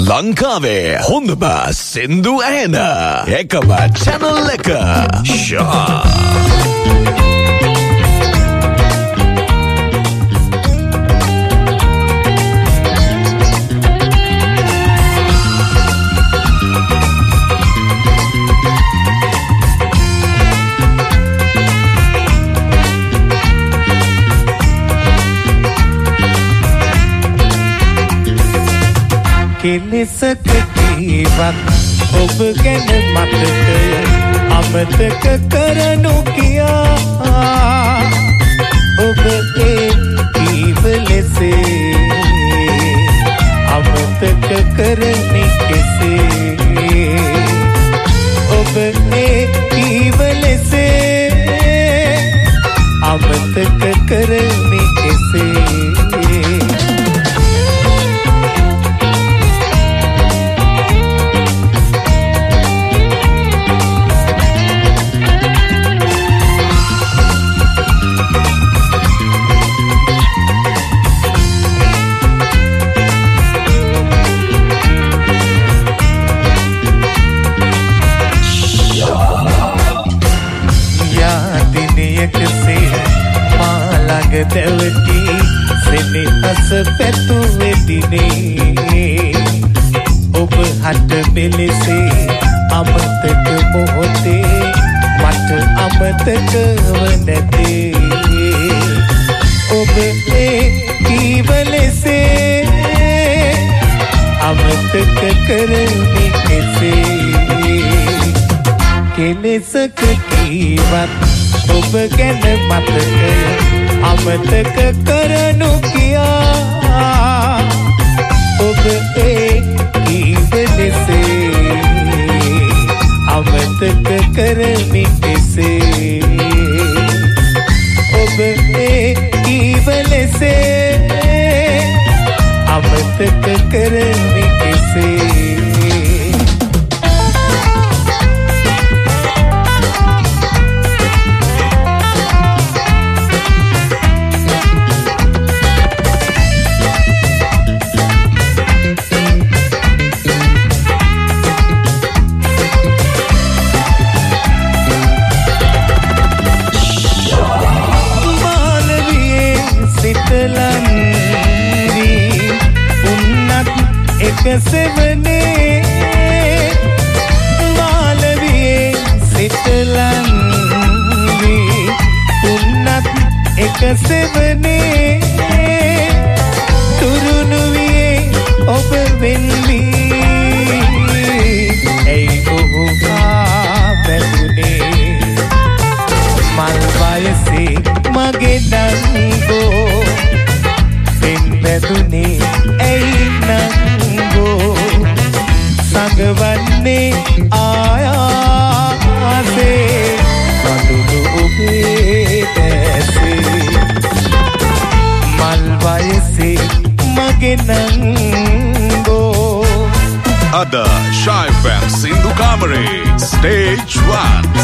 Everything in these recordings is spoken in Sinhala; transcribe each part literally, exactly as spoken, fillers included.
ලංකාවේ හොඳම සින්දු ඇහෙන එකම channel එක ෂා කෙලෙසක කීවත් ඔබ ගැන මතකය අමතක කරනු කියා ඔබ ඒ කීව ලෙසේ අමතක කරන්නේ කෙසේ ඔබ ඒ කීව ලෙසේ අමතක කරන්නේ කෙසේ දැවටි සෙනෙ අස පැතුවේ දිනේ ඔබ හට මෙලෙසේ අමතක මොහොතේ මට අමතක වනතේ ඔබ ඒ කීව ලෙසේ අමතක කරන්නේ කෙසේ කෙලෙසක කීවත් ඔබ ගැන මතකය අමතක කරනු කියා ඔබ ඒ කීව ලෙසේ අමතක කරන්නේ කෙසේ ඔබ ඒ කීව ලෙසේ අමතක කරන්නේ කෙසේ සෙවනේ මාලවියේ සිටලන් වී උන්නත් එක සෙවනේ තුරුණු වියේ ඔබ වෙන්වී ඇයි ඔහු හා බැඳුනේ මල් වයසේ මගේ දංගෝ පෙන් බැඳුනේ ඇයි නංගෝ සංගවන්නේ ආයාසේ කඳුළු ඔබේ දැසේ මල් වයසේ මගේ නංගෝ අද Shy F M සින්දු කාමරේ Stage one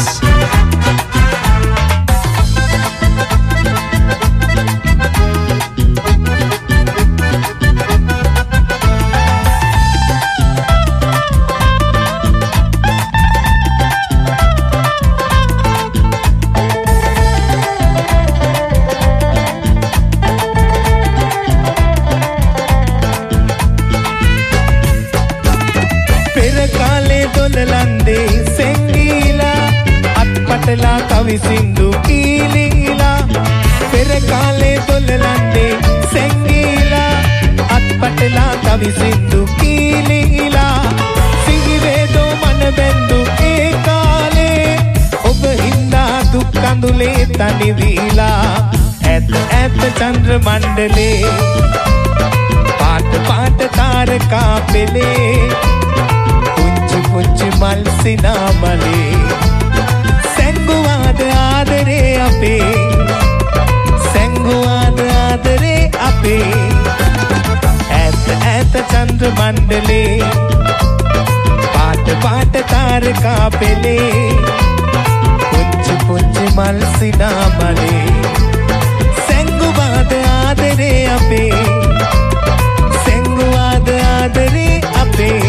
කවි සින්දු කීලීලා පෙර කාලේ දොල්ලන්නේ සෙංගීලා අත්පටලා කවි සින්දු කීලීලා සිහිවේදෝ මන බැඳු ඒ කාලේ ඔබ හින්දා දුක් කඳුලේ තනි වීලා ඇත ඇත චන්ද්‍ර මණ්ඩලේ පාට පාට තාරකා පෙලේ පුංචි පුංචි මල් සිනාමලේ සැංගුවාද ආදරේ අපේ සැංගුවාද ආදරේ අපේ ඇත ඇත චන්ද්‍ර මණ්ඩලේ පාට පාට තාරකා පෙලේ පුංචි පුංචි මල් සිනාමලේ සැංගුවාද ආදරේ අපේ සැංගුවාද ආදරේ අපේ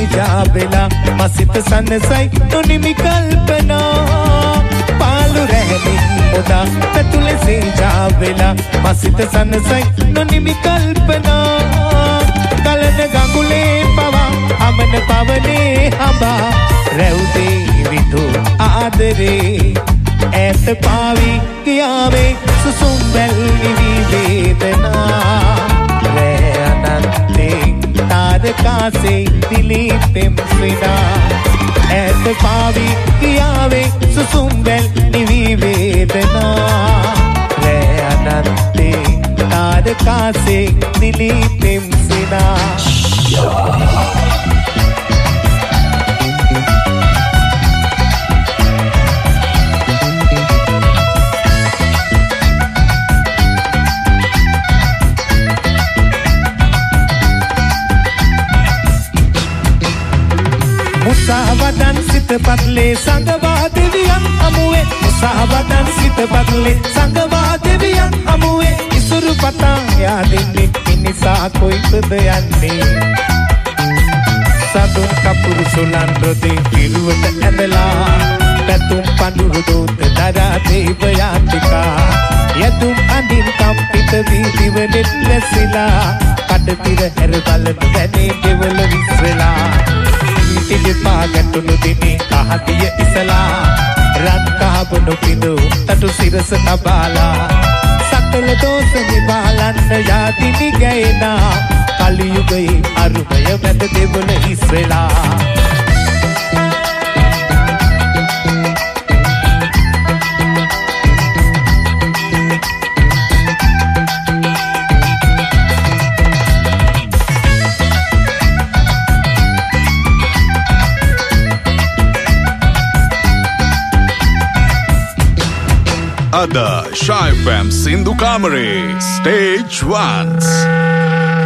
जावेला मसित सनसई नुनिमि कल्पना पालु रहनी मुदा ततुले से जावेला मसित सनसई नुनिमि कल्पना कलन गंगुले पवा अमन पवने हबा रउदे विधु आदरे ऐत पावी कियावे सुसुम्बल निवि वेदना रे अनंते तारका से दिली पिंसना ऐत पावी कियावे सुसुम्बल निवि वेदना रे अनंते तारका से दिली पिंसना मुसावदन सित बदले संगवा देवियं अमुए मुसावदन सित बदले संगवा देवियं अमुए इसुरु पता यादिन्ने इनिसा कोई हृदयन्ने සඳුන් කපුරු සුලන් රොදේ පිරුවට ඇඳලා පැතුම් පඳුරු දෝත දරා දේවයාන්තිකා යතුම් අඳින් කම්පිත වී දිවනෙත් ලැසිලා කඩතිර හැර බලන වැනේ දෙවල විශ්වලා ඊටිලි පාගටුණු දිනේ කහදිය ඉසලා රත් කහබනු පිඳු තටු සිරස තබාලා සකල දෝෂ නිවාලන්න යාදිනි ගයනා කලියුගයේ අරුමය මැද දෙවන ඉස්සෙලා Ada Shy F M Sindhu Kamare Stage Once.